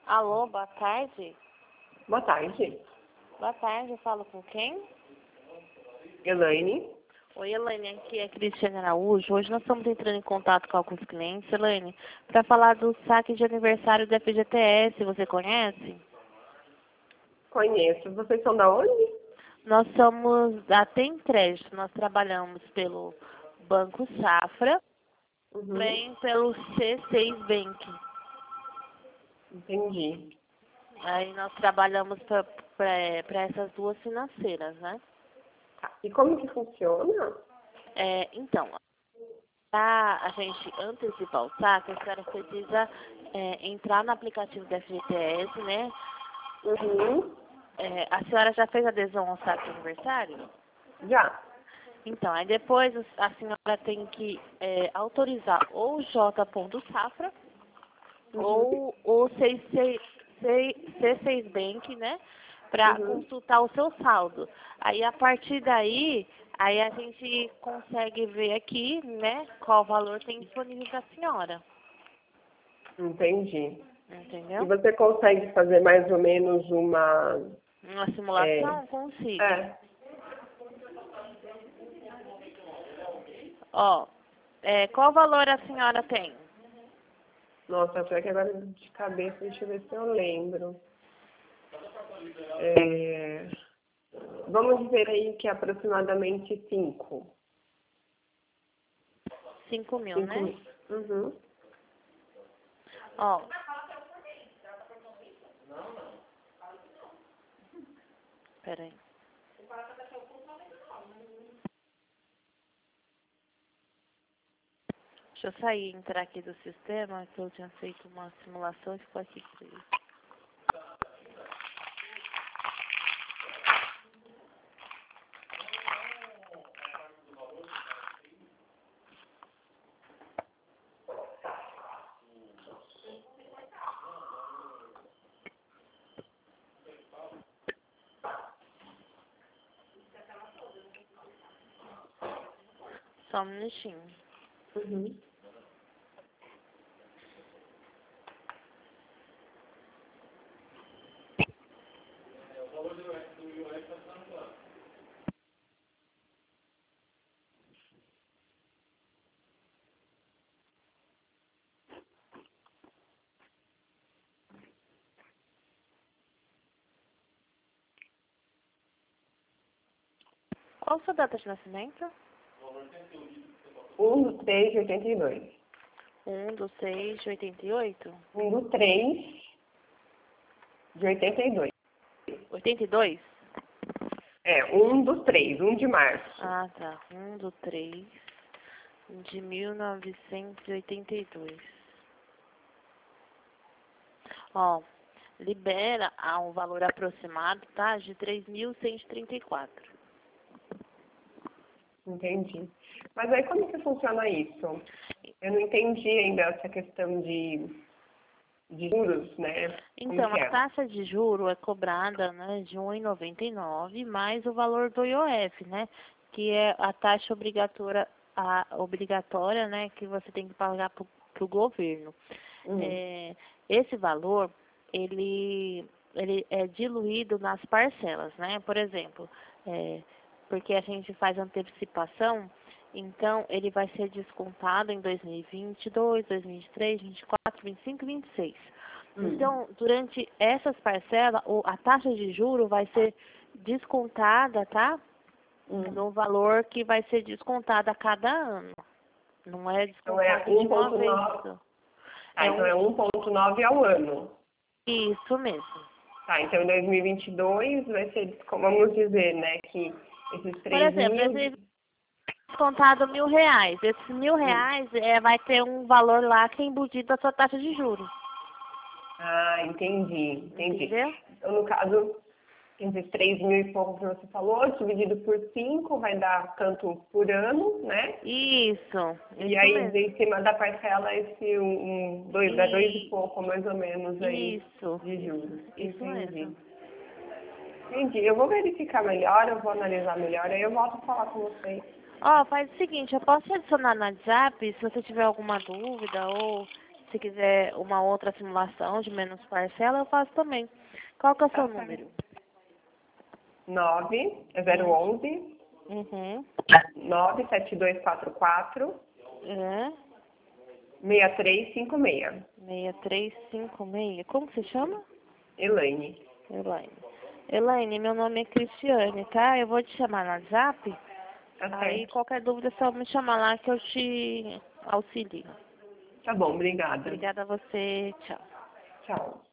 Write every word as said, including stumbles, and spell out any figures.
Alô, boa tarde. Boa tarde. Boa tarde, eu falo com quem? Elaine. Oi, Elaine, aqui é Cristiane Araújo. Hoje nós estamos entrando em contato com alguns clientes, Elaine, para falar do saque de aniversário da F G T S. Você conhece? Conheço. Vocês são da onde? Nós somos da Tem Crédito. Nós trabalhamos pelo Banco Safra, Uhum. também pelo C seis Bank. Entendi. Aí nós trabalhamos para essas duas financeiras, né? Tá. E como que funciona? É, então, para a gente antecipar o saque, a senhora precisa é, entrar no aplicativo da F G T S, né? Uhum. É, a senhora já fez adesão ao saque de aniversário? Já. Então, aí depois a senhora tem que é, autorizar ou o J. Safra Uhum. ou o C seis Bank, né? Para Uhum. consultar o seu saldo. Aí, a partir daí, aí a gente consegue ver aqui, né, qual valor tem disponível para a senhora. Entendi. E Entendeu? você consegue fazer mais ou menos uma... Uma É, simulação? Consigo. é. Ó, é, qual valor a senhora tem? Nossa, pior que agora de cabeça, deixa eu ver se eu lembro. É... Vamos dizer aí que é aproximadamente cinco. Cinco mil, Cinco né? mil. Uhum. Ó. Peraí. Deixa eu sair e entrar aqui do sistema, que eu tinha feito uma simulação e ficou aqui preso. Só um minutinho. Uhum. Qual a sua data de nascimento? Um do três de oitenta e dois. um do seis de oitenta e oito? Um do três de oitenta e dois. oitenta e dois? É, um do três, um de março. Ah, tá. um do três de mil novecentos e oitenta e dois. Ó, libera a um valor aproximado, tá? De três mil cento e trinta e quatro. Entendi. Mas aí como que funciona isso? Eu não entendi ainda essa questão de, de juros, né? Como Então, que a é? taxa de juro é cobrada, né, de um real e noventa e nove centavos mais o valor do I O F, né, que é a taxa obrigatória, a, obrigatória, né, que você tem que pagar para o governo. Hum. É, esse valor, ele, ele é diluído nas parcelas, né, por exemplo, é, porque a gente faz antecipação, então ele vai ser descontado em dois mil e vinte e dois, dois mil e vinte e três, vinte e quatro, vinte e cinco e vinte e seis. Hum. Então, durante essas parcelas, o- a taxa de juro vai ser descontada, tá? Hum. No valor que vai ser descontado a cada ano. Não é Então é descontado de uma vez um ponto nove. só. Tá, É então um, é um ponto nove ao ano. isso mesmo. Tá, então em dois mil e vinte e dois vai ser, como vamos dizer, né, que esses Por três exemplo, mil... esse descontado mil reais. Esses mil Hum. reais é, vai ter um valor lá que é embutido da sua taxa de juros. Ah, entendi, entendi. Entendeu? Então, no caso, esses três mil e pouco que você falou, dividido por cinco, vai dar tanto por ano, né? Isso, E isso aí, mesmo. em cima da parcela, esse um, um, dois, dá dois e E, pouco, mais ou menos, aí, isso, de juros. isso Entendi. mesmo. Entendi. Eu vou verificar melhor, eu vou analisar melhor, aí eu volto a falar com vocês. Ó, faz o seguinte, eu posso te adicionar no WhatsApp se você tiver alguma dúvida ou Se quiser uma outra simulação de menos parcela, eu faço também. Qual que é o seu Tá certo. número? nove, é zero onze, Uhum. nove sete dois quatro quatro, É. seis três cinco seis. seis três cinco seis. Como que você chama? Elaine. Elaine. Elaine, meu nome é Cristiane, tá? Eu vou te chamar no WhatsApp. Tá Aí certo. qualquer dúvida é só me chamar lá que eu te auxilio. Tá bom, obrigada. Obrigada a você. Tchau. Tchau.